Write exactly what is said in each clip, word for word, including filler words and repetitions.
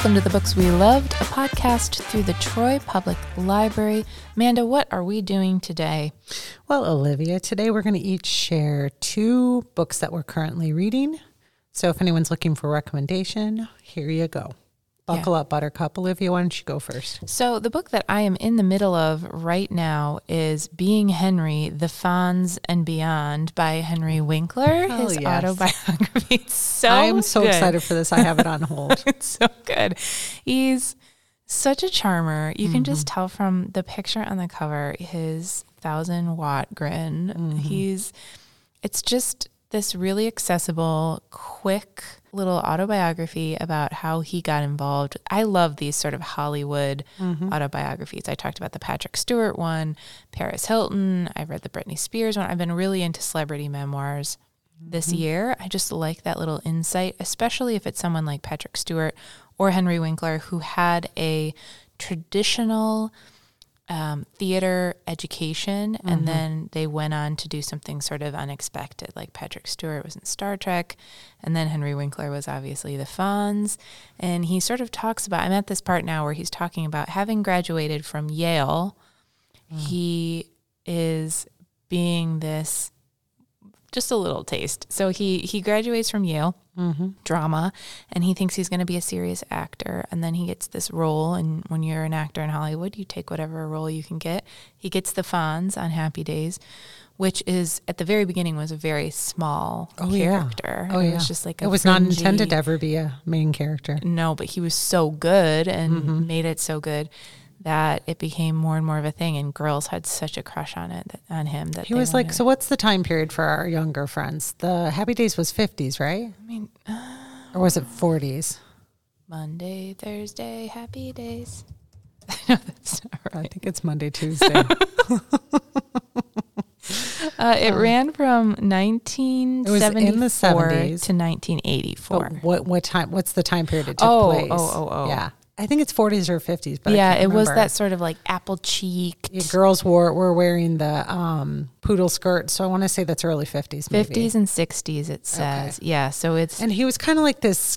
Welcome to The Books We Loved, a podcast through the Troy Public Library. Amanda, what are we doing today? Well, Olivia, today we're going to each share two books that we're currently reading. So if anyone's looking for a recommendation, here you go. Buckle yeah. up, Buttercup. Olivia, why don't you go first? So the book that I am in the middle of right now is Being Henry, The Fonz and Beyond by Henry Winkler, oh, his yes. autobiography. It's so I'm so good. excited for this. I have it on hold. It's so good. He's such a charmer. You mm-hmm. can just tell from the picture on the cover, his thousand watt grin. Mm-hmm. He's, it's just this really accessible, quick little autobiography about how he got involved. I love these sort of Hollywood mm-hmm. autobiographies. I talked about the Patrick Stewart one, Paris Hilton. I've read the Britney Spears one. I've been really into celebrity memoirs mm-hmm. this year. I just like that little insight, especially if it's someone like Patrick Stewart or Henry Winkler who had a traditional Um, theater education, and mm-hmm. then they went on to do something sort of unexpected, like Patrick Stewart was in Star Trek, and then Henry Winkler was obviously the Fonz, and he sort of talks about, I'm at this part now where he's talking about having graduated from Yale, mm. he is being this, just a little taste. So he, he graduates from Yale, mm-hmm. drama, and he thinks he's going to be a serious actor. And then he gets this role, and when you're an actor in Hollywood, you take whatever role you can get. He gets the Fonz on Happy Days, which is, at the very beginning, was a very small oh, character. Yeah. Oh, it yeah. was just like a It was fringy, not intended to ever be a main character. No, but he was so good and mm-hmm. made it so good that it became more and more of a thing, and girls had such a crush on it, on him. That he they was wanted. like, so what's the time period for our younger friends? The Happy Days was fifties, right? I mean, uh, or was it forties? Monday, Thursday, Happy Days. No, that's not right. I think it's Monday, Tuesday. uh, it um, ran from nineteen seventy-four to nineteen eighty-four. But what what time? What's the time period it took oh, place? Oh, oh, oh, yeah. I think it's forties or fifties, but yeah, I can't it was remember. that sort of like apple cheeked. Yeah, girls wore were wearing the um, poodle skirt, so I want to say that's early fifties, maybe. fifties and sixties. It says, okay. yeah. So it's and he was kind of like this,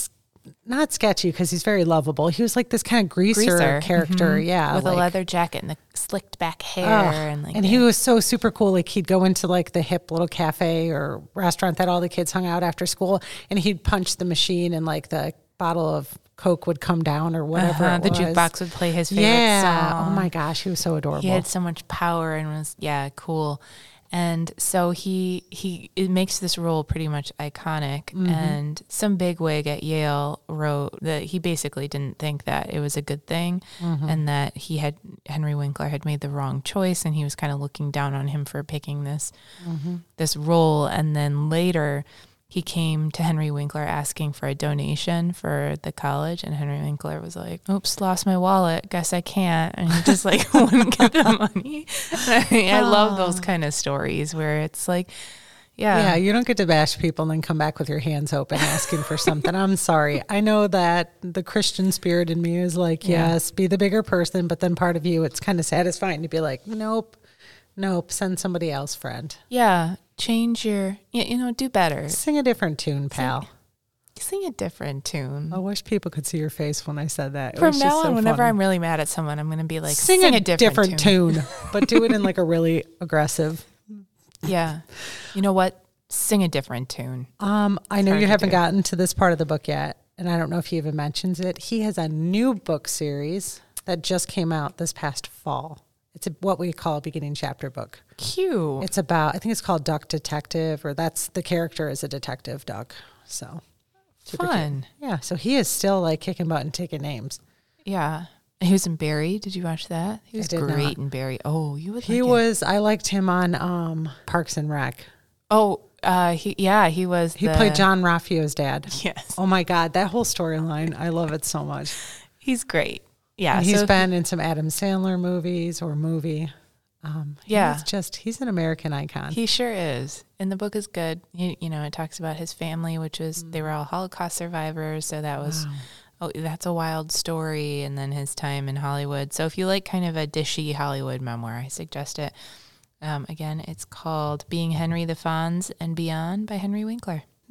not sketchy because he's very lovable. He was like this kind of greaser, greaser. character, mm-hmm. yeah, with like, a leather jacket and the slicked back hair, uh, and like and he was so super cool. Like he'd go into like the hip little cafe or restaurant that all the kids hung out after school, and he'd punch the machine, and like the bottle of Coke would come down or whatever uh-huh. it the was. jukebox would play his favorite yeah. song. Oh my gosh, he was so adorable. He had so much power and was yeah cool, and so he he it makes this role pretty much iconic. Mm-hmm. And some bigwig at Yale wrote that he basically didn't think that it was a good thing, mm-hmm. and that he had Henry Winkler had made the wrong choice, and he was kind of looking down on him for picking this mm-hmm. this role. And then later, he came to Henry Winkler asking for a donation for the college, and Henry Winkler was like, oops, lost my wallet, guess I can't. And he just like wouldn't give the money. I, mean, I love those kind of stories where it's like, yeah. Yeah, you don't get to bash people and then come back with your hands open asking for something. I'm sorry. I know that the Christian spirit in me is like, yeah. yes, be the bigger person, but then part of you, it's kind of satisfying to be like, nope, nope, send somebody else, friend. Yeah. Change your, you know, do better. Sing a different tune, pal. Sing, sing a different tune. I wish people could see your face when I said that. It From was now just on, so whenever funny. I'm really mad at someone, I'm going to be like, sing, sing a, a different, different tune. tune, but do it in like a really aggressive. Yeah. You know what? Sing a different tune. Um, I know you haven't do. gotten to this part of the book yet, and I don't know if he even mentions it. He has a new book series that just came out this past fall. It's a, what we call a beginning chapter book. Cute. It's about, I think it's called Duck Detective, or that's the character is a detective, Duck. So super fun. Cute. Yeah. So he is still like kicking butt and taking names. Yeah. He was in Barry. Did you watch that? He was great not. in Barry. Oh, you would. He like was. it. I liked him on um, Parks and Rec. Oh, uh, he yeah, he was. He the, played John Raffio's dad. Yes. Oh my God, that whole storyline, I love it so much. He's great. Yeah, and he's so, been in some Adam Sandler movies or movie. Um, yeah, he's just he's an American icon. He sure is, and the book is good. He, you know, it talks about his family, which was mm. they were all Holocaust survivors, so that was wow. oh, that's a wild story. And then his time in Hollywood. So if you like kind of a dishy Hollywood memoir, I suggest it. Um, again, it's called Being Henry, the Fonz and Beyond by Henry Winkler.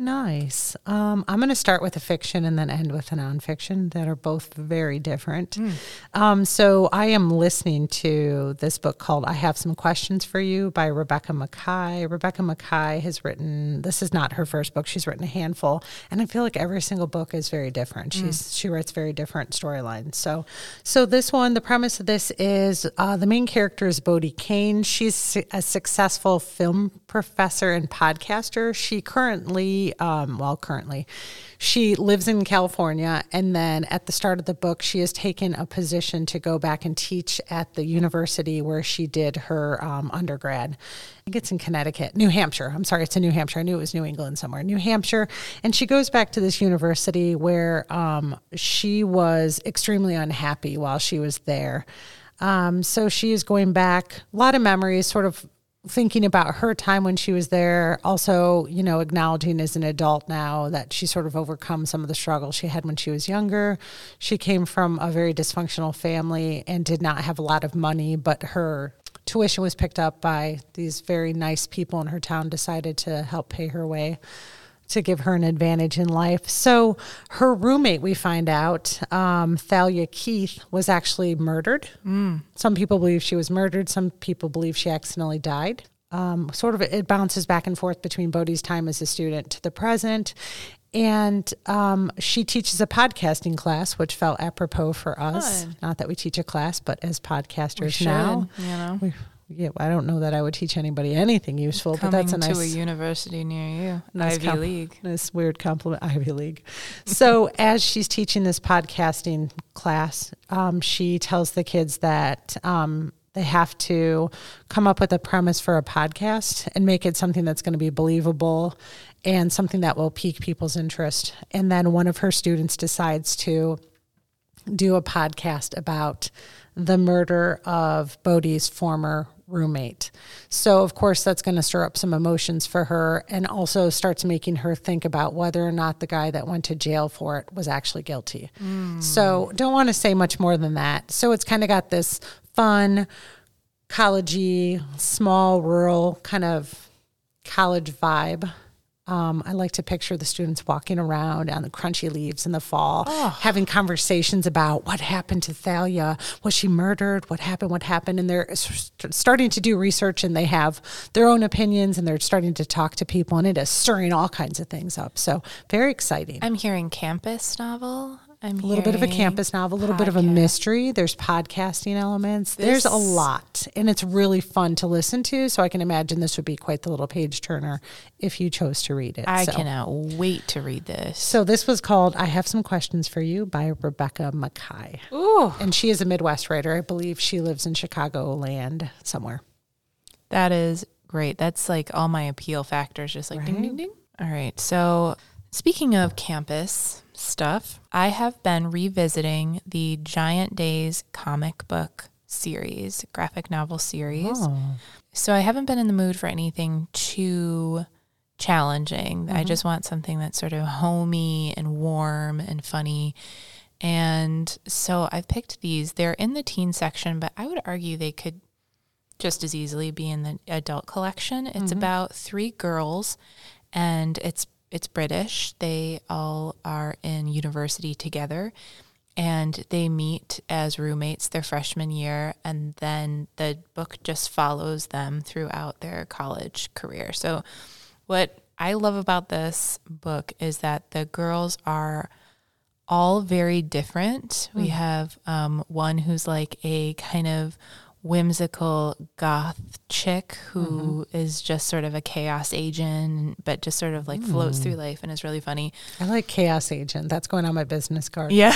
Nice. Um, I'm going to start with a fiction and then end with a nonfiction that are both very different. Mm. Um, so I am listening to this book called I Have Some Questions for You by Rebecca Makkai. Rebecca Makkai has written, this is not her first book, she's written a handful, and I feel like every single book is very different. Mm. She's She writes very different storylines. So so this one, the premise of this is uh, the main character is Bodie Kane. She's a successful film professor and podcaster. She currently Um, well, currently, she lives in California, and then at the start of the book, she has taken a position to go back and teach at the university where she did her um, undergrad. I think it's in Connecticut, New Hampshire. I'm sorry, it's in New Hampshire. I knew it was New England somewhere, New Hampshire. And she goes back to this university where um, she was extremely unhappy while she was there. Um, so she is going back, a lot of memories, sort of thinking about her time when she was there, also, you know, acknowledging as an adult now that she sort of overcome some of the struggles she had when she was younger. She came from a very dysfunctional family and did not have a lot of money, but her tuition was picked up by these very nice people in her town, decided to help pay her way to give her an advantage in life. So her roommate, we find out, um, Thalia Keith, was actually murdered. Mm. Some people believe she was murdered. Some people believe she accidentally died. Um, sort of it bounces back and forth between Bodhi's time as a student to the present. And um, she teaches a podcasting class, which felt apropos for us. Fun. Not that we teach a class, but as podcasters we should, now. You know. We, Yeah, I don't know that I would teach anybody anything useful, Coming but that's a nice to a university near you, nice Ivy comp- League. Nice weird compliment, Ivy League. So as she's teaching this podcasting class, um, she tells the kids that um, they have to come up with a premise for a podcast and make it something that's going to be believable and something that will pique people's interest. And then one of her students decides to do a podcast about the murder of Bodhi's former roommate. So, of course, that's going to stir up some emotions for her and also starts making her think about whether or not the guy that went to jail for it was actually guilty. Mm. So, don't want to say much more than that. So, it's kind of got this fun, college-y, small, rural kind of college vibe. Um, I like to picture the students walking around on the crunchy leaves in the fall, oh. having conversations about what happened to Thalia. Was she murdered? What happened? What happened? And they're starting to do research, and they have their own opinions, and they're starting to talk to people, and it is stirring all kinds of things up. So very exciting. I'm hearing campus novel. I'm a little bit of a campus novel, a little podcast. bit of a mystery. There's podcasting elements. This, There's a lot, and it's really fun to listen to. So I can imagine this would be quite the little page turner if you chose to read it. I so. cannot wait to read this. So this was called I Have Some Questions for You by Rebecca Makkai. Ooh. And she is a Midwest writer. I believe she lives in Chicagoland somewhere. That is great. That's like all my appeal factors, just like right? ding, ding, ding. All right. So speaking of campus stuff, I have been revisiting the Giant Days comic book series, graphic novel series. Oh. So I haven't been in the mood for anything too challenging. Mm-hmm. I just want something that's sort of homey and warm and funny. And so I've picked these. They're in the teen section, but I would argue they could just as easily be in the adult collection. It's mm-hmm. about three girls, and it's It's British. They all are in university together, and they meet as roommates their freshman year, and then the book just follows them throughout their college career. So what I love about this book is that the girls are all very different. Mm. We have um, one who's like a kind of whimsical goth chick who mm-hmm. is just sort of a chaos agent, but just sort of like mm. floats through life and is really funny. I like chaos agent. That's going on my business card. Yeah.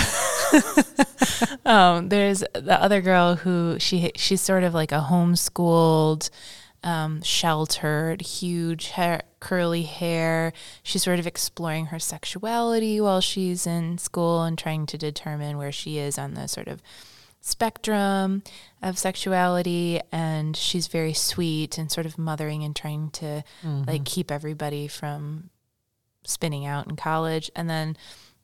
um, there's the other girl who she she's sort of like a homeschooled, um, sheltered, huge hair, curly hair. She's sort of exploring her sexuality while she's in school and trying to determine where she is on the sort of spectrum of sexuality, and she's very sweet and sort of mothering and trying to mm-hmm. like keep everybody from spinning out in college. And then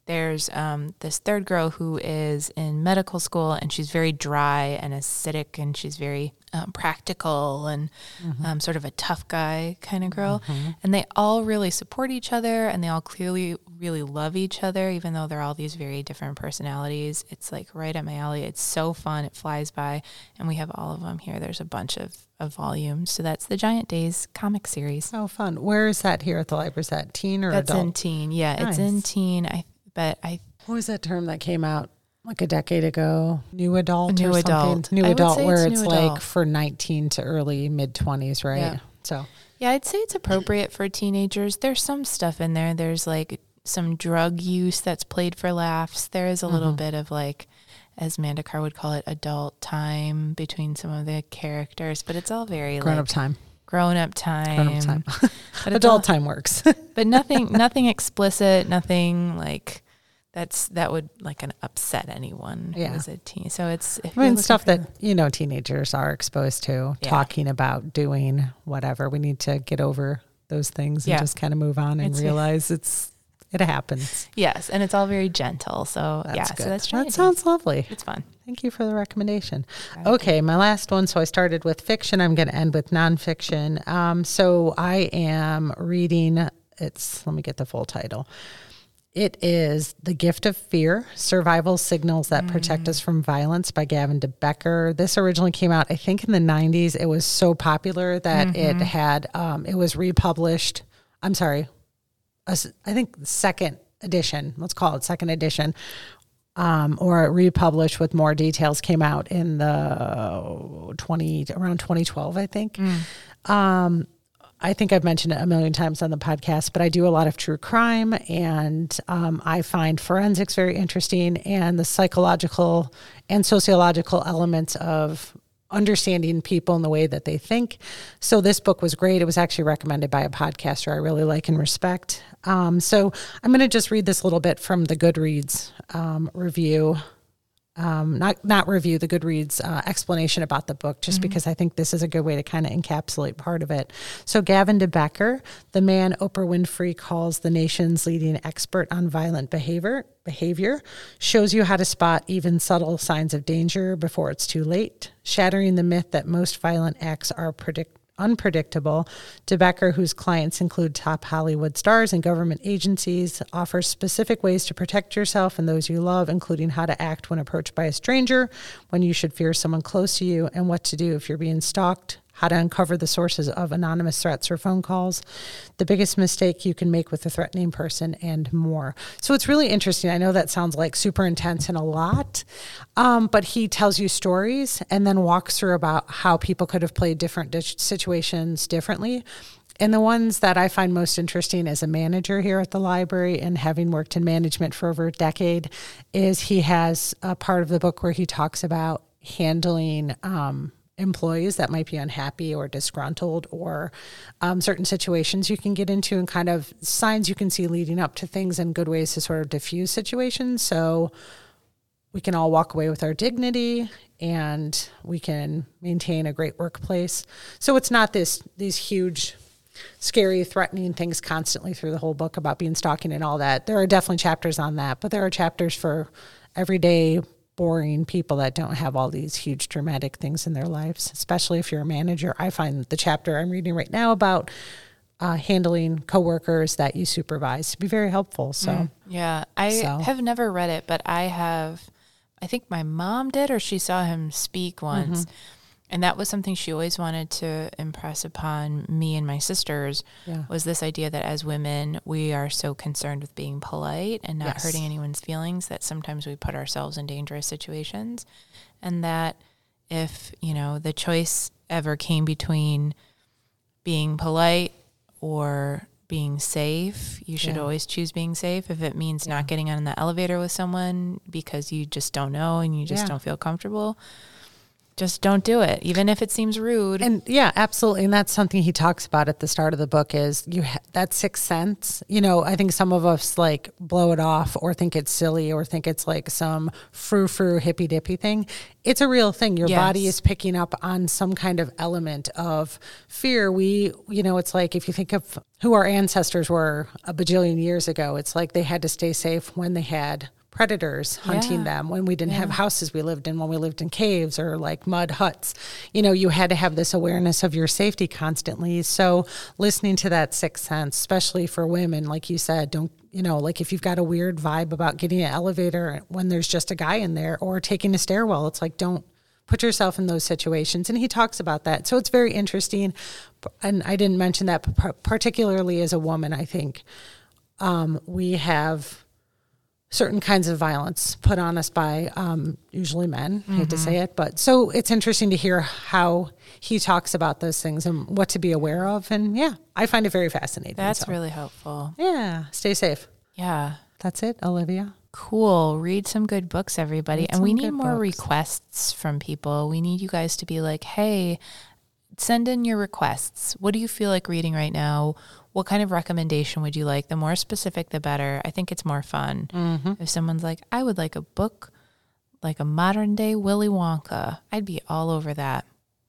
there's um, this third girl who is in medical school, and she's very dry and acidic, and she's very um, practical and mm-hmm. um, sort of a tough guy kind of girl. Mm-hmm. And they all really support each other, and they all clearly really love each other, even though they're all these very different personalities. It's like right up my alley. It's so fun. It flies by, and we have all of them here. There's a bunch of, of volumes. So that's the Giant Days comic series. Oh, fun. Where is that here at the library? Is that teen or that's adult? That's in teen. Yeah, nice. It's in teen. I But I... What was that term that came out like a decade ago? New adult New or something? adult. New I adult, where it's it's new like adult. for nineteen to early mid-twenties, right? Yeah. So, yeah, I'd say it's appropriate for teenagers. There's some stuff in there. There's like some drug use that's played for laughs. There is a mm-hmm. little bit of like, as Amanda Carr would call it, adult time between some of the characters, but it's all very grown-up like, time. Grown-up time. Grown-up time. But adult all, time works. But nothing nothing explicit, nothing like that's that would like an upset anyone yeah. who was a teen. So it's if I mean stuff that, you know, teenagers are exposed to, yeah. talking about, doing whatever. We need to get over those things and yeah. just kind of move on and it's, realize it's it happens. Yes, and it's all very gentle. So that's yeah, good. so that's that sounds lovely. It's fun. Thank you for the recommendation. Right. Okay, my last one. So I started with fiction. I'm going to end with nonfiction. Um, so I am reading, it's, let me get the full title. It is The Gift of Fear, Survival Signals That mm. Protect Us from Violence by Gavin de Becker. This originally came out, I think, in the nineties. It was so popular that mm-hmm. it had, um, it was republished. I'm sorry, a, I think second edition, let's call it second edition, um, or republished with more details, came out in the twenty around twenty twelve, I think. Mm. Um, I think I've mentioned it a million times on the podcast, but I do a lot of true crime, and um, I find forensics very interesting, and the psychological and sociological elements of understanding people and the way that they think. So this book was great. It was actually recommended by a podcaster I really like and respect. Um, so I'm going to just read this little bit from the Goodreads um, review. Um, not not review, the Goodreads uh, explanation about the book, just mm-hmm. because I think this is a good way to kind of encapsulate part of it. So Gavin de Becker, the man Oprah Winfrey calls the nation's leading expert on violent behavior, behavior, shows you how to spot even subtle signs of danger before it's too late, shattering the myth that most violent acts are predict. unpredictable. De Becker, whose clients include top Hollywood stars and government agencies, offers specific ways to protect yourself and those you love, including how to act when approached by a stranger, when you should fear someone close to you, and what to do if you're being stalked, how to uncover the sources of anonymous threats or phone calls, the biggest mistake you can make with a threatening person, and more. So it's really interesting. I know that sounds like super intense and a lot, um, but he tells you stories and then walks through about how people could have played different di- situations differently. And the ones that I find most interesting as a manager here at the library, and having worked in management for over a decade, is he has a part of the book where he talks about handling um employees that might be unhappy or disgruntled, or um, certain situations you can get into, and kind of signs you can see leading up to things, and good ways to sort of diffuse situations so we can all walk away with our dignity and we can maintain a great workplace. So it's not this these huge, scary, threatening things constantly through the whole book about being stalking and all that. There are definitely chapters on that, but there are chapters for everyday boring people that don't have all these huge dramatic things in their lives, especially if you're a manager. I find the chapter I'm reading right now about uh, handling coworkers that you supervise to be very helpful. So mm, yeah, I so. have never read it, but I have, I think my mom did, or she saw him speak once. Mm-hmm. And that was something she always wanted to impress upon me and my sisters, yeah. was this idea that as women, we are so concerned with being polite and not yes. hurting anyone's feelings that sometimes we put ourselves in dangerous situations. And that if, you know, the choice ever came between being polite or being safe, you should yeah. always choose being safe. If it means yeah. not getting on the elevator with someone because you just don't know and you just yeah. don't feel comfortable, Just don't do it, even if it seems rude. And yeah, absolutely. And that's something he talks about at the start of the book is you ha- that sixth sense. You know, I think some of us like blow it off or think it's silly or think it's like some frou-frou hippy-dippy thing. It's a real thing. Your Yes. body is picking up on some kind of element of fear. We, you know, it's like if you think of who our ancestors were a bajillion years ago, it's like they had to stay safe when they had predators hunting Yeah. them, when we didn't Yeah. have houses we lived in, when we lived in caves or like mud huts. You know, you had to have this awareness of your safety constantly. So listening to that sixth sense, especially for women, like you said, don't, you know, like if you've got a weird vibe about getting an elevator when there's just a guy in there or taking a stairwell, it's like, don't put yourself in those situations. And he talks about that. So it's very interesting. And I didn't mention that, but particularly as a woman, I think um, we have certain kinds of violence put on us by um, usually men. Mm-hmm. I hate to say it, but so it's interesting to hear how he talks about those things and what to be aware of. And yeah, I find it very fascinating. That's so. really helpful. Yeah, stay safe. Yeah. That's it, Olivia. Cool. Read some good books, everybody. Read and we some need good more books. requests from people. We need you guys to be like, hey, send in your requests. What do you feel like reading right now? What kind of recommendation would you like? The more specific, the better. I think it's more fun. Mm-hmm. If someone's like, I would like a book like a modern day Willy Wonka, I'd be all over that.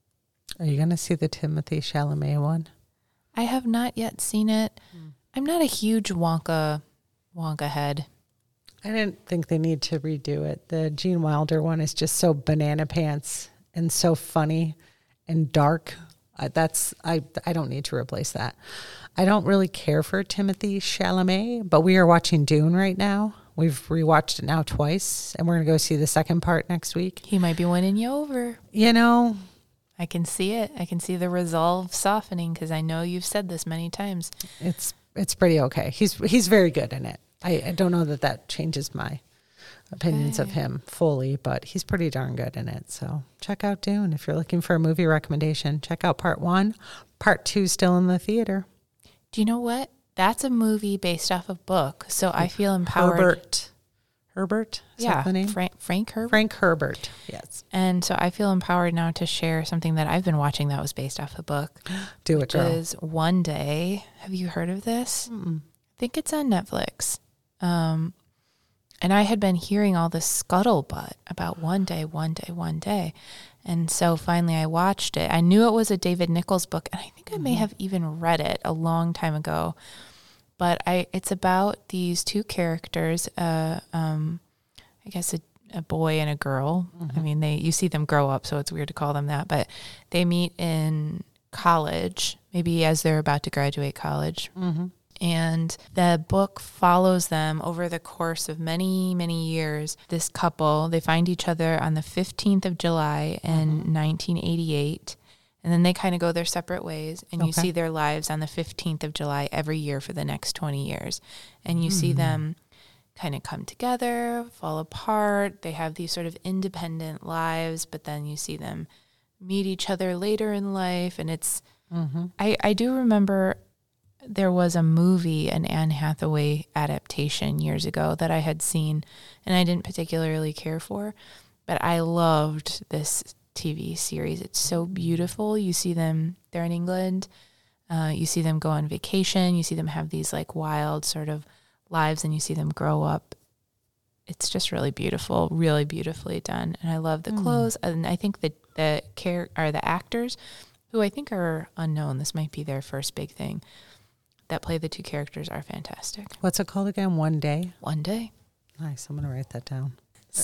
Are you going to see the Timothy Chalamet one? I have not yet seen it. Mm. I'm not a huge Wonka Wonka head. I didn't think they need to redo it. The Gene Wilder one is just so banana pants and so funny and dark. Uh, that's I I don't need to replace that. I don't really care for Timothy Chalamet, but we are watching Dune right now. We've rewatched it now twice, and we're going to go see the second part next week. He might be winning you over. You know, I can see it. I can see the resolve softening because I know you've said this many times. It's it's pretty okay. He's he's very good in it. I, I don't know that that changes my opinions okay. of him fully, but he's pretty darn good in it. So check out Dune. If you're looking for a movie recommendation, check out part one. Part two still in the theater. Do you know what? That's a movie based off of book. So I feel empowered. Herbert. Herbert? Is yeah. that the name? Frank, Frank Herbert? Frank Herbert. Yes. And so I feel empowered now to share something that I've been watching that was based off a book. Do it, girl. Which is One Day. Have you heard of this? Mm-mm. I think it's on Netflix. Um, and I had been hearing all this scuttlebutt about one day, one day, one day. And so finally I watched it. I knew it was a David Nichols book, and I think I may mm-hmm. have even read it a long time ago. But I, it's about these two characters, uh, um, I guess a, a boy and a girl. Mm-hmm. I mean, they you see them grow up, so it's weird to call them that. But they meet in college, maybe as they're about to graduate college. Mm-hmm. And the book follows them over the course of many, many years. This couple, they find each other on the fifteenth of July in mm-hmm. nineteen eighty-eight. And then they kind of go their separate ways. And okay. you see their lives on the fifteenth of July every year for the next twenty years. And you mm-hmm. see them kind of come together, fall apart. They have these sort of independent lives, but then you see them meet each other later in life. And it's, mm-hmm. I, I do remember there was a movie, an Anne Hathaway adaptation years ago that I had seen and I didn't particularly care for, but I loved this T V series. It's so beautiful. You see them, they're in England. Uh, you see them go on vacation. You see them have these like wild sort of lives and you see them grow up. It's just really beautiful, really beautifully done. And I love the mm. clothes. And I think the, the care or the actors who I think are unknown, this might be their first big thing, that play the two characters are fantastic. What's it called again? One Day? One Day. Nice. I'm going to write that down.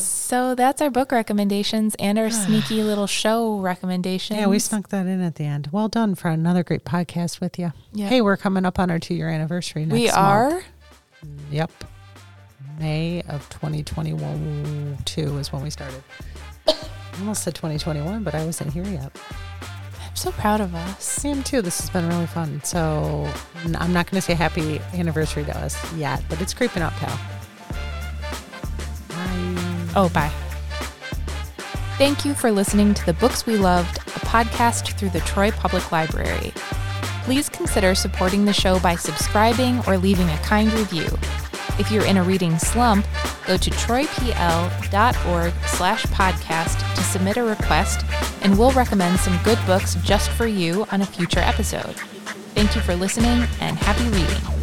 So that's our book recommendations and our sneaky little show recommendations. Yeah, we snuck that in at the end. Well done for another great podcast with you. Yep. Hey, we're coming up on our two-year anniversary next month. We are? Month. Yep. May of twenty twenty-two is when we started. I almost said twenty twenty-one, but I wasn't here yet. I'm so proud of us. I am too. This has been really fun. So I'm not going to say happy anniversary to us yet, but it's creeping up, pal. Bye. Oh, bye. Thank you for listening to The Books We Loved, a podcast through the Troy Public Library. Please consider supporting the show by subscribing or leaving a kind review. If you're in a reading slump, go to troypl.org slash podcast to submit a request and we'll recommend some good books just for you on a future episode. Thank you for listening, and happy reading.